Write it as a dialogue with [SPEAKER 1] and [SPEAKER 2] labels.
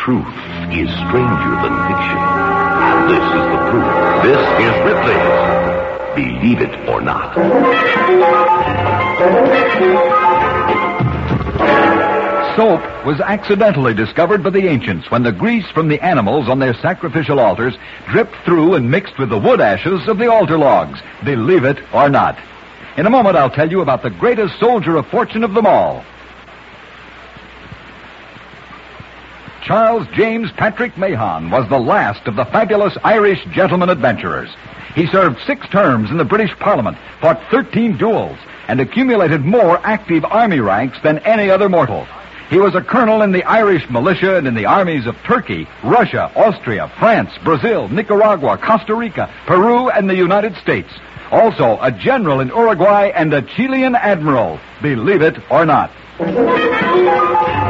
[SPEAKER 1] Truth is stranger than fiction. And this is the proof. This is Ripley's Believe It or Not.
[SPEAKER 2] Soap was accidentally discovered by the ancients when the grease from the animals on their sacrificial altars dripped through and mixed with the wood ashes of the altar logs. Believe it or not. In a moment, I'll tell you about the greatest soldier of fortune of them all. Charles James Patrick Mahon was the last of the fabulous Irish gentleman adventurers. He served 6 terms in the British Parliament, fought 13 duels, and accumulated more active army ranks than any other mortal. He was a colonel in the Irish militia and in the armies of Turkey, Russia, Austria, France, Brazil, Nicaragua, Costa Rica, Peru, and the United States. Also, a general in Uruguay and a Chilean admiral. Believe it or not.